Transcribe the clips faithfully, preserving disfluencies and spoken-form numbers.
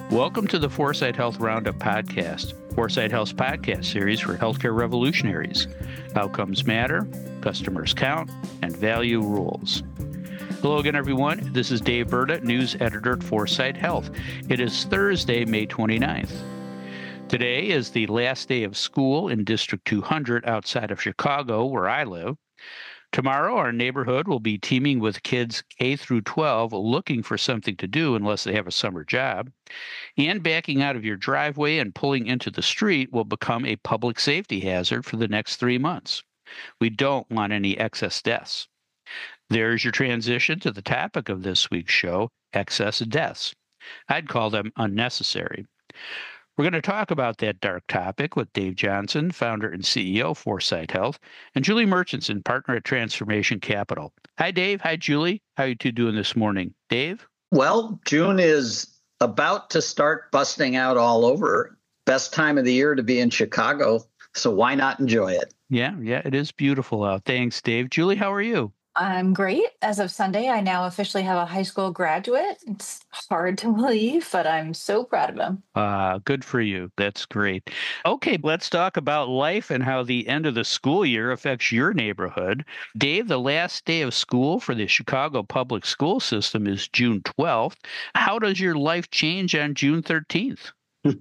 Welcome to the Foresight Health Roundup podcast, Foresight Health's podcast series for healthcare revolutionaries. Outcomes matter, customers count, and value rules. Hello again, everyone. This is Dave Burda, news editor at Foresight Health. It is Thursday, May twenty-ninth. Today is the last day of school in District two hundred outside of Chicago, where I live. Tomorrow, our neighborhood will be teeming with kids K through twelve looking for something to do unless they have a summer job. And backing out of your driveway and pulling into the street will become a public safety hazard for the next three months. We don't want any excess deaths. There's your transition to the topic of this week's show, excess deaths. I'd call them unnecessary. We're going to talk about that dark topic with Dave Johnson, founder and C E O of Foresight Health, and Julie Murchison, partner at Transformation Capital. Hi, Dave. Hi, Julie. How are you two doing this morning? Dave? Well, June is about to start busting out all over. Best time of the year to be in Chicago, so why not enjoy it? Yeah, yeah, it is beautiful out. Thanks, Dave. Julie, how are you? I'm great. As of Sunday, I now officially have a high school graduate. It's hard to believe, but I'm so proud of him. Uh, good for you. That's great. Okay, let's talk about life and how the end of the school year affects your neighborhood. Dave, the last day of school for the Chicago public school system is June twelfth. How does your life change on June thirteenth?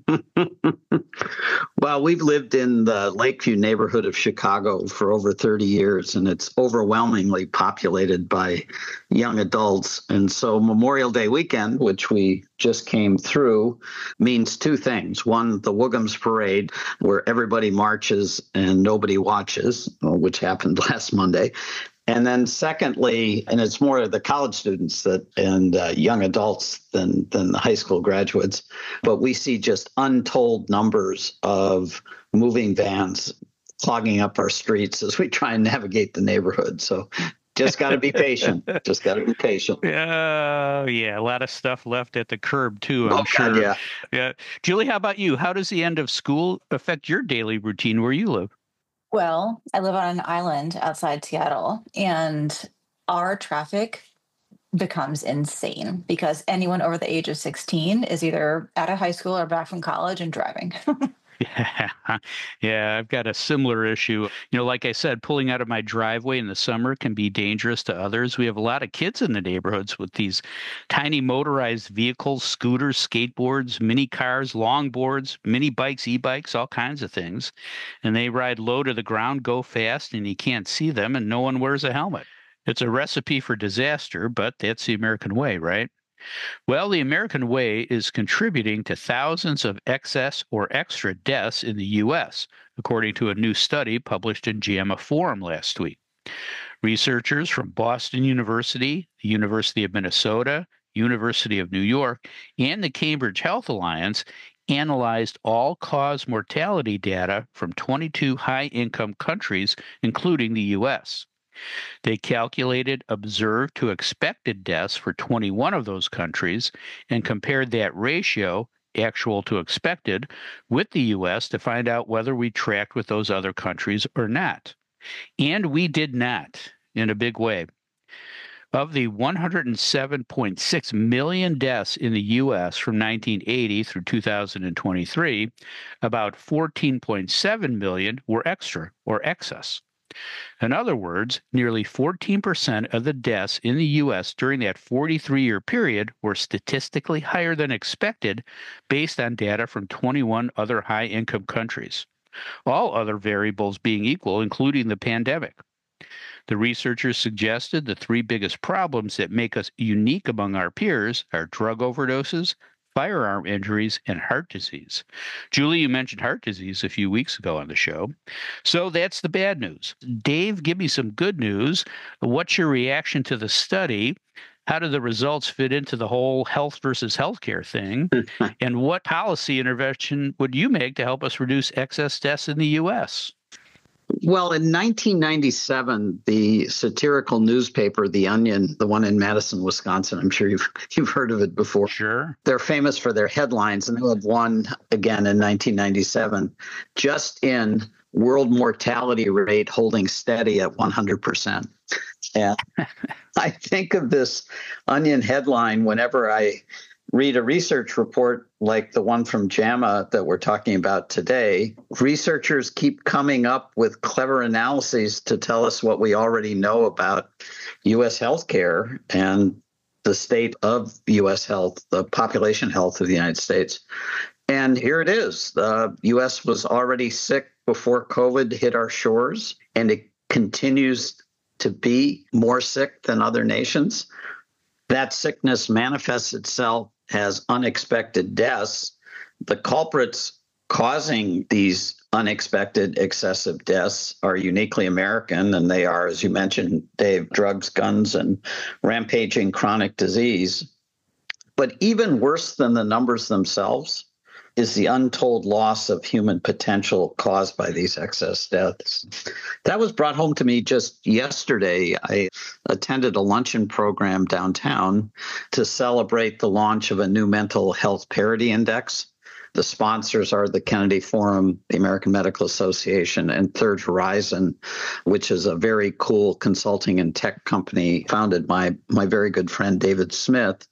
Well, we've lived in the Lakeview neighborhood of Chicago for over thirty years, and it's overwhelmingly populated by young adults. And so Memorial Day weekend, which we just came through, means two things. One, the Woogums Parade, where everybody marches and nobody watches, which happened last Monday. And then secondly, and it's more the college students that and uh, young adults than than the high school graduates, but we see just untold numbers of moving vans clogging up our streets as we try and navigate the neighborhood. So just got to be patient. Just got to be patient. Oh, yeah. A lot of stuff left at the curb, too, I'm oh, sure. God, yeah. yeah. Julie, how about you? How does the end of school affect your daily routine where you live? Well, I live on an island outside Seattle, and our traffic becomes insane because anyone over the age of sixteen is either out of high school or back from college and driving. Yeah, yeah, I've got a similar issue. You know, like I said, pulling out of my driveway in the summer can be dangerous to others. We have a lot of kids in the neighborhoods with these tiny motorized vehicles, scooters, skateboards, mini cars, longboards, mini bikes, e-bikes, all kinds of things. And they ride low to the ground, go fast, and you can't see them, and no one wears a helmet. It's a recipe for disaster, but that's the American way, right? Well, the American way is contributing to thousands of excess or extra deaths in the U S, according to a new study published in JAMA Forum last week. Researchers from Boston University, the University of Minnesota, University of New York, and the Cambridge Health Alliance analyzed all-cause mortality data from twenty-two high-income countries, including the U S. They calculated observed to expected deaths for twenty-one of those countries and compared that ratio, actual to expected, with the U S to find out whether we tracked with those other countries or not. And we did not, in a big way. Of the one hundred seven point six million deaths in the U S from nineteen eighty through two thousand twenty-three, about fourteen point seven million were extra or excess. In other words, nearly fourteen percent of the deaths in the U S during that forty-three-year period were statistically higher than expected based on data from twenty-one other high-income countries, all other variables being equal, including the pandemic. The researchers suggested the three biggest problems that make us unique among our peers are drug overdoses, firearm injuries, and heart disease. Julie, you mentioned heart disease a few weeks ago on the show. So that's the bad news. Dave, give me some good news. What's your reaction to the study? How do the results fit into the whole health versus healthcare thing? And what policy intervention would you make to help us reduce excess deaths in the U S? Well, in nineteen ninety-seven, the satirical newspaper, The Onion, the one in Madison, Wisconsin, I'm sure you've you've heard of it before. Sure. They're famous for their headlines, and they'll have one again in nineteen ninety-seven, just in world mortality rate holding steady at one hundred percent. And I think of this Onion headline whenever I read a research report like the one from JAMA that we're talking about today, researchers keep coming up with clever analyses to tell us what we already know about U S healthcare and the state of U S health, the population health of the United States. And here it is. The U S was already sick before COVID hit our shores, and it continues to be more sick than other nations. That sickness manifests itself as unexpected deaths. The culprits causing these unexpected excessive deaths are uniquely American, and they are, as you mentioned, Dave, drugs, guns, and rampaging chronic disease. But even worse than the numbers themselves is the untold loss of human potential caused by these excess deaths. That was brought home to me just yesterday. I attended a luncheon program downtown to celebrate the launch of a new mental health parity index. The sponsors are the Kennedy Forum, the American Medical Association, and Third Horizon, which is a very cool consulting and tech company founded by my very good friend David Smith.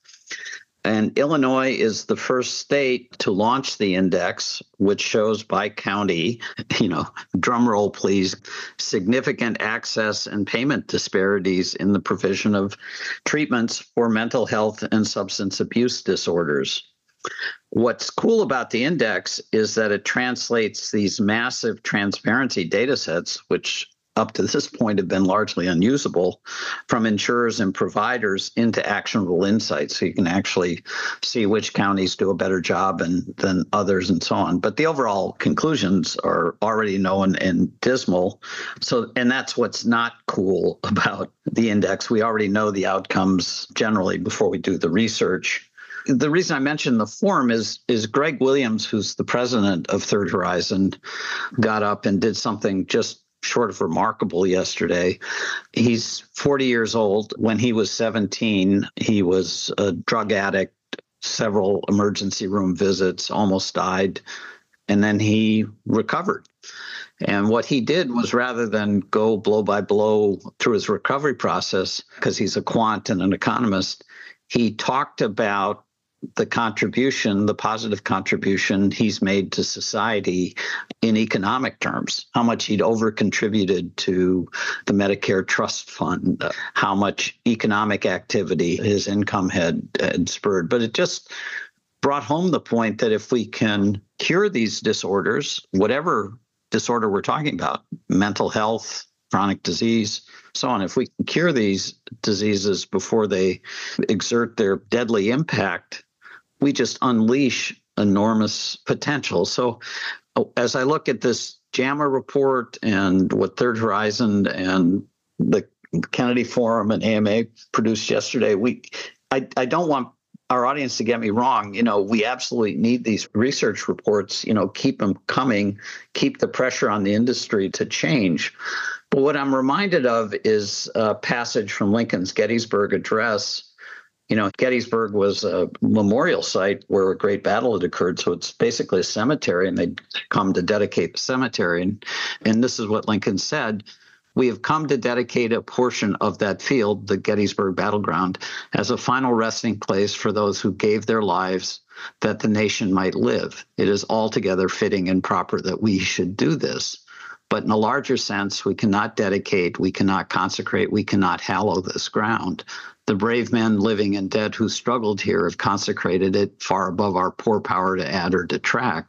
And Illinois is the first state to launch the index, which shows by county, you know, drum roll please, significant access and payment disparities in the provision of treatments for mental health and substance abuse disorders. What's cool about the index is that it translates these massive transparency data sets, which up to this point have been largely unusable, from insurers and providers into actionable insights. So you can actually see which counties do a better job and, than others and so on. But the overall conclusions are already known and dismal. So, and that's what's not cool about the index. We already know the outcomes generally before we do the research. The reason I mentioned the forum is is Greg Williams, who's the president of Third Horizon, got up and did something just short of remarkable yesterday. He's forty years old. When he was seventeen, he was a drug addict, several emergency room visits, almost died, and then he recovered. And what he did was, rather than go blow by blow through his recovery process, because he's a quant and an economist, he talked about the contribution, the positive contribution he's made to society in economic terms, how much he'd over contributed to the Medicare Trust Fund, uh, how much economic activity his income had, had spurred. But it just brought home the point that if we can cure these disorders, whatever disorder we're talking about, mental health, chronic disease, so on, if we can cure these diseases before they exert their deadly impact, we just unleash enormous potential. So as I look at this JAMA report and what Third Horizon and the Kennedy Forum and A M A produced yesterday, we I, I don't want our audience to get me wrong. You know, we absolutely need these research reports, you know, keep them coming, keep the pressure on the industry to change. But what I'm reminded of is a passage from Lincoln's Gettysburg Address. You know, Gettysburg was a memorial site where a great battle had occurred. So it's basically a cemetery, and they'd come to dedicate the cemetery. And, and this is what Lincoln said: "We have come to dedicate a portion of that field, the Gettysburg battleground, as a final resting place for those who gave their lives that the nation might live. It is altogether fitting and proper that we should do this. But in a larger sense, we cannot dedicate, we cannot consecrate, we cannot hallow this ground. The brave men living and dead who struggled here have consecrated it far above our poor power to add or detract."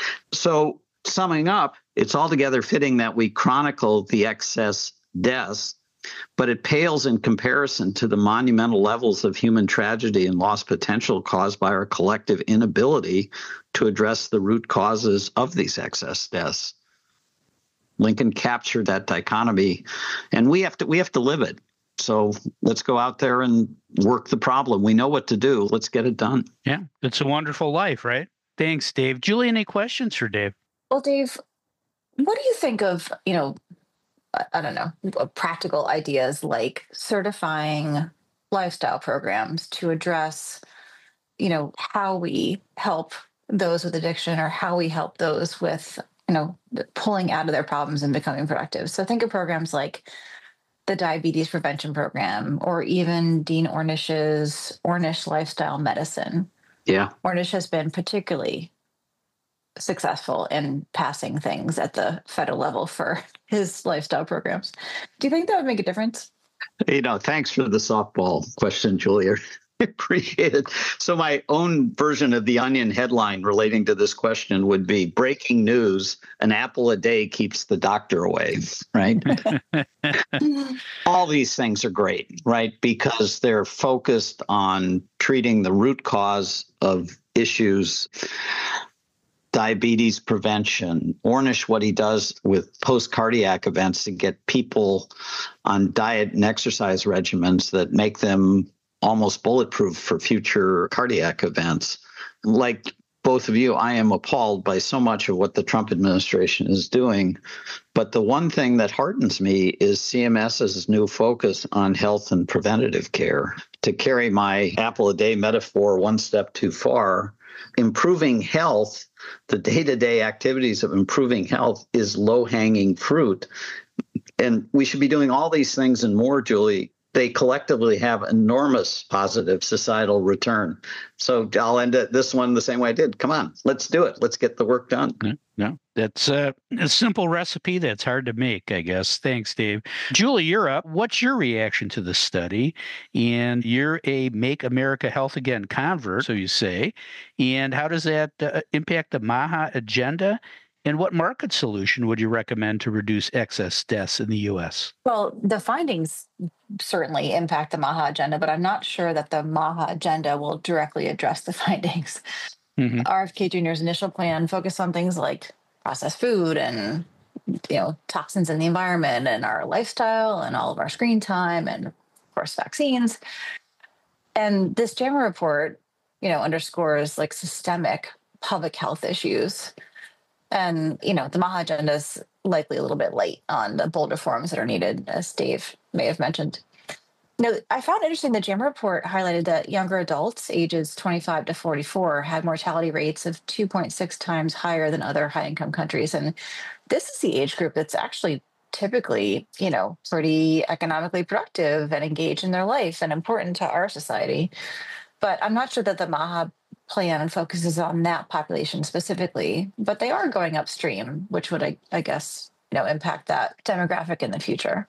So summing up, it's altogether fitting that we chronicle the excess deaths, but it pales in comparison to the monumental levels of human tragedy and lost potential caused by our collective inability to address the root causes of these excess deaths. Lincoln captured that dichotomy, and we have to we have to live it. So let's go out there and work the problem. We know what to do. Let's get it done. Yeah, it's a wonderful life, right? Thanks, Dave. Julie, any questions for Dave? Well, Dave, what do you think of, you know, I, I don't know, practical ideas like certifying lifestyle programs to address, you know, how we help those with addiction, or how we help those with, you know, pulling out of their problems and becoming productive? So think of programs like the Diabetes Prevention Program, or even Dean Ornish's Ornish Lifestyle Medicine. Yeah. Ornish has been particularly successful in passing things at the federal level for his lifestyle programs. Do you think that would make a difference? You know, thanks for the softball question, Julia. Appreciate it. So my own version of the Onion headline relating to this question would be breaking news, an apple a day keeps the doctor away, right? All these things are great, right? Because they're focused on treating the root cause of issues. Diabetes prevention, Ornish, what he does with post-cardiac events to get people on diet and exercise regimens that make them almost bulletproof for future cardiac events. Like both of you, I am appalled by so much of what the Trump administration is doing. But the one thing that heartens me is CMS's new focus on health and preventative care. To carry my apple a day metaphor one step too far, improving health, the day-to-day activities of improving health is low-hanging fruit. And we should be doing all these things and more, Julie. They collectively have enormous positive societal return. So I'll end it, this one the same way I did. Come on, let's do it. Let's get the work done. No, no. That's a, a simple recipe that's hard to make, I guess. Thanks, Dave. Julie, you're up. What's your reaction to the study? And you're a Make America Health Again convert, so you say. And how does that uh, impact the MAHA agenda? And what market solution would you recommend to reduce excess deaths in the U S? Well, the findings certainly impact the MAHA agenda, but I'm not sure that the MAHA agenda will directly address the findings. Mm-hmm. R F K Junior's initial plan focused on things like processed food and you know toxins in the environment and our lifestyle and all of our screen time and of course vaccines. And this JAMA report, you know, underscores like systemic public health issues. And, you know, the MAHA agenda is likely a little bit late on the bold reforms that are needed, as Dave may have mentioned. Now, I found interesting the JAMA report highlighted that younger adults, ages twenty-five to forty-four, had mortality rates of two point six times higher than other high-income countries. And this is the age group that's actually typically, you know, pretty economically productive and engaged in their life and important to our society. But I'm not sure that the MAHA plan focuses on that population specifically, but they are going upstream, which would, I, I guess, you know, impact that demographic in the future.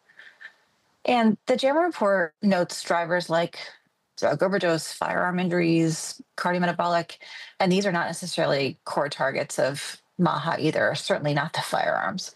And the JAMA report notes drivers like drug overdose, firearm injuries, cardiometabolic, and these are not necessarily core targets of MAHA either, certainly not the firearms.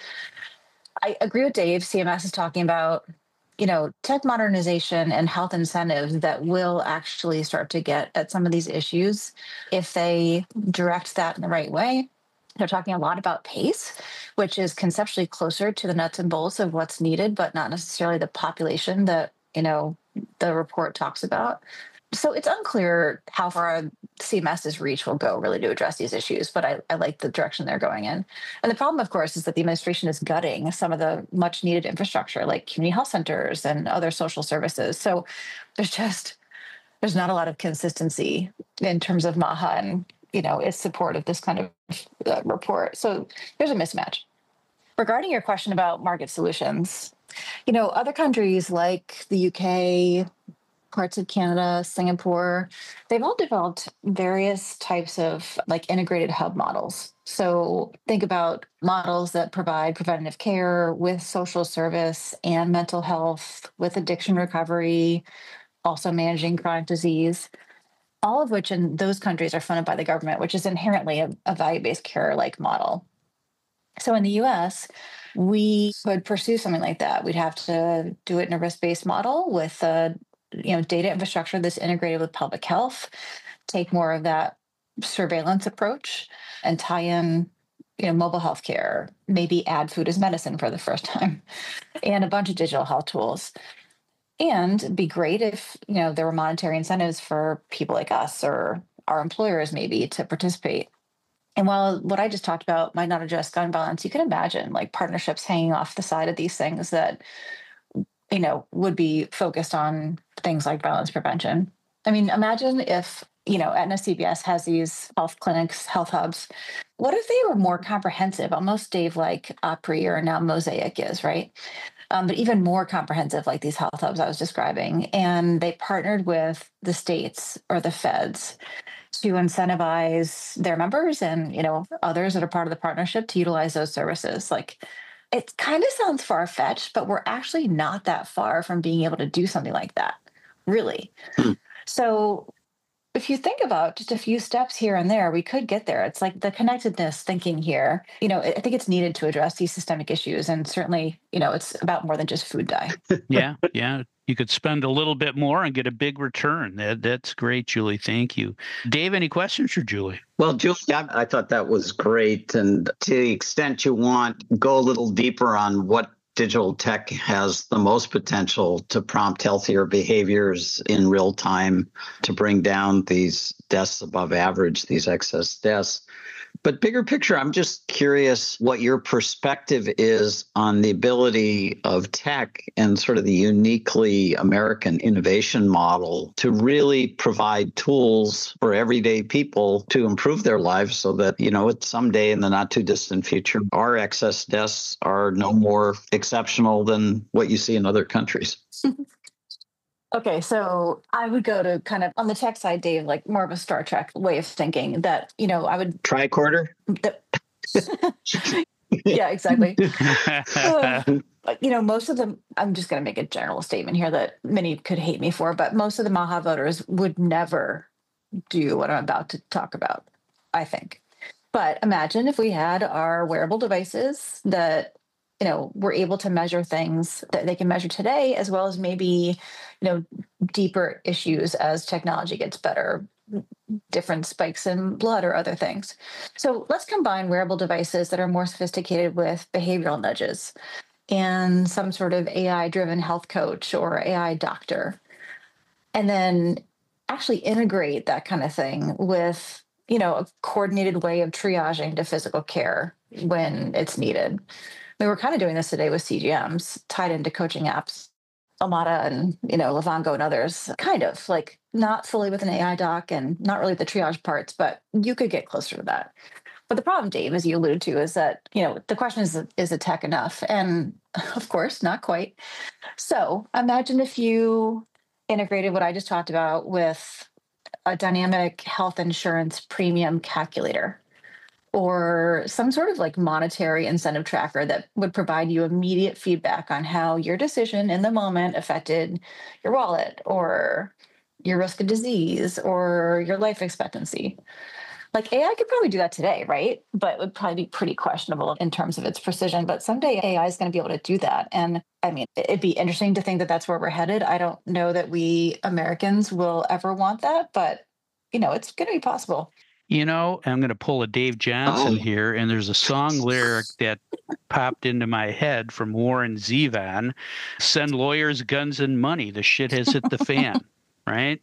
I agree with Dave. C M S is talking about you know, tech modernization and health incentives that will actually start to get at some of these issues if they direct that in the right way. They're talking a lot about PACE, which is conceptually closer to the nuts and bolts of what's needed, but not necessarily the population that, you know, the report talks about. So it's unclear how far CMS's reach will go really to address these issues, but I, I like the direction they're going in. And the problem, of course, is that the administration is gutting some of the much needed infrastructure like community health centers and other social services. So there's just, there's not a lot of consistency in terms of MAHA and, you know, its support of this kind of uh, report. So there's a mismatch. Regarding your question about market solutions, you know, other countries like the U K, parts of Canada, Singapore, they've all developed various types of like integrated hub models. So think about models that provide preventative care with social service and mental health, with addiction recovery, also managing chronic disease, all of which in those countries are funded by the government, which is inherently a, a value-based care like model. So in the U S, we could pursue something like that. We'd have to do it in a risk-based model with a you know, data infrastructure that's integrated with public health, take more of that surveillance approach and tie in, you know, mobile health care, maybe add food as medicine for the first time, and a bunch of digital health tools. And it'd be great if, you know, there were monetary incentives for people like us or our employers maybe to participate. And while what I just talked about might not address gun violence, you can imagine like partnerships hanging off the side of these things that, you know, would be focused on things like violence prevention. I mean, imagine if, you know, Aetna C B S has these health clinics, health hubs. What if they were more comprehensive, almost Dave like Opry or now Mosaic is, right? Um, but even more comprehensive like these health hubs I was describing. And they partnered with the states or the feds to incentivize their members and, you know, others that are part of the partnership to utilize those services. Like, it kind of sounds far-fetched, but we're actually not that far from being able to do something like that, really. Hmm. So if you think about just a few steps here and there, we could get there. It's like the connectedness thinking here. You know, I I think it's needed to address these systemic issues. And certainly, you know, it's about more than just food dye. Yeah, yeah. You could spend a little bit more and get a big return. That, that's great, Julie. Thank you. Dave, any questions for Julie? Well, Julie, I, I thought that was great. And to the extent you want, go a little deeper on what digital tech has the most potential to prompt healthier behaviors in real time, to bring down these deaths above average, these excess deaths. But bigger picture, I'm just curious what your perspective is on the ability of tech and sort of the uniquely American innovation model to really provide tools for everyday people to improve their lives so that, you know, it's someday in the not too distant future, our excess deaths are no more exceptional than what you see in other countries. Okay, so I would go to kind of on the tech side, Dave, like more of a Star Trek way of thinking that, you know, I would. Tricorder? The, yeah, exactly. Uh, you know, most of them, I'm just going to make a general statement here that many could hate me for, but most of the Maha voters would never do what I'm about to talk about, I think. But imagine if we had our wearable devices that, you know, we're able to measure things that they can measure today, as well as maybe, you know, deeper issues as technology gets better, different spikes in blood or other things. So let's combine wearable devices that are more sophisticated with behavioral nudges and some sort of A I-driven health coach or A I doctor, and then actually integrate that kind of thing with, you know, a coordinated way of triaging to physical care when it's needed. We were kind of doing this today with C G Ms tied into coaching apps, Omada and, you know, Livongo and others, kind of like not fully with an A I doc and not really the triage parts, but you could get closer to that. But the problem, Dave, as you alluded to, is that, you know, the question is, is it tech enough? And of course, not quite. So imagine if you integrated what I just talked about with a dynamic health insurance premium calculator, or some sort of like monetary incentive tracker that would provide you immediate feedback on how your decision in the moment affected your wallet or your risk of disease or your life expectancy. Like A I could probably do that today, right? But it would probably be pretty questionable in terms of its precision. But someday A I is going to be able to do that. And I mean, it'd be interesting to think that that's where we're headed. I don't know that we Americans will ever want that, but, you know, it's going to be possible. You know, I'm going to pull a Dave Johnson Oh. here, and there's a song lyric that popped into my head from Warren Zevon. Send lawyers, guns, and money. The shit has hit the fan, right?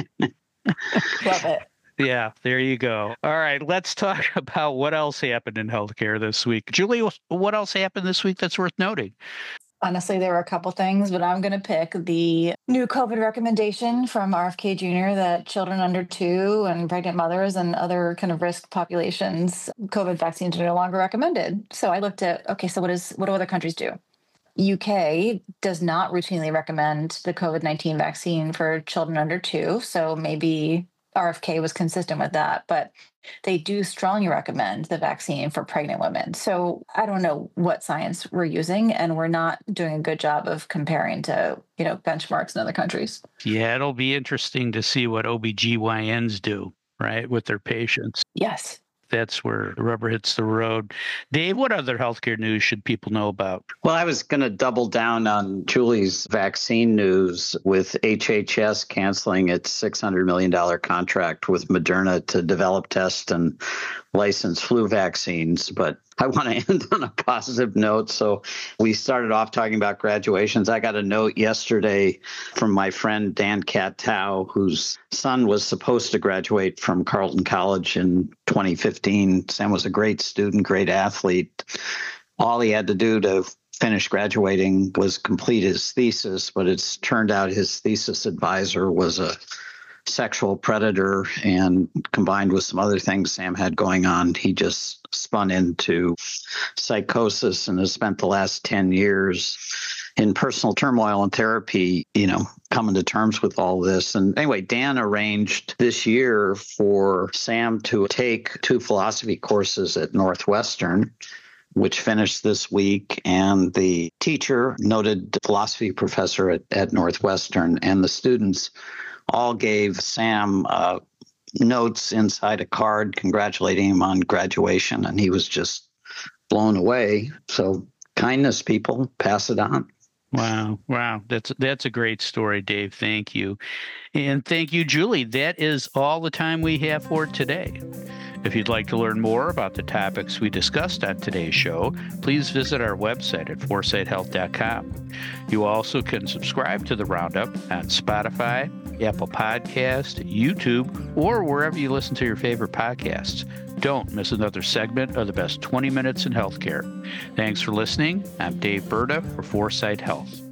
Love it. Yeah, there you go. All right, let's talk about what else happened in healthcare this week. Julie, what else happened this week that's worth noting? Honestly, there were a couple things, but I'm going to pick the new COVID recommendation from R F K Junior that children under two and pregnant mothers and other kind of risk populations, COVID vaccines are no longer recommended. So I looked at, okay, so what is what do other countries do? U K does not routinely recommend the COVID nineteen vaccine for children under two. So maybe R F K was consistent with that, but they do strongly recommend the vaccine for pregnant women. So I don't know what science we're using, and we're not doing a good job of comparing to, you know, benchmarks in other countries. Yeah, it'll be interesting to see what O B G Y Ns do, right, with their patients. Yes. That's where the rubber hits the road. Dave, what other healthcare news should people know about? Well, I was going to double down on Julie's vaccine news with H H S canceling its six hundred million dollars contract with Moderna to develop, test, and license flu vaccines. But I want to end on a positive note. So we started off talking about graduations. I got a note yesterday from my friend Dan Cat-Tao, whose son was supposed to graduate from Carleton College in twenty fifteen. Sam was a great student, great athlete. All he had to do to finish graduating was complete his thesis, but it's turned out his thesis advisor was a sexual predator, and combined with some other things Sam had going on, he just spun into psychosis and has spent the last ten years in personal turmoil and therapy, you know, coming to terms with all this. And anyway, Dan arranged this year for Sam to take two philosophy courses at Northwestern, which finished this week. And the teacher, noted philosophy professor at, at Northwestern, and the students all gave Sam uh, notes inside a card congratulating him on graduation. And he was just blown away. So kindness, people, pass it on. Wow. Wow. That's that's a great story, Dave. Thank you. And thank you, Julie. That is all the time we have for today. If you'd like to learn more about the topics we discussed on today's show, please visit our website at foresight health dot com. You also can subscribe to the Roundup on Spotify, Apple Podcast, YouTube, or wherever you listen to your favorite podcasts. Don't miss another segment of the best twenty minutes in healthcare. Thanks for listening. I'm Dave Burda for Foresight Health.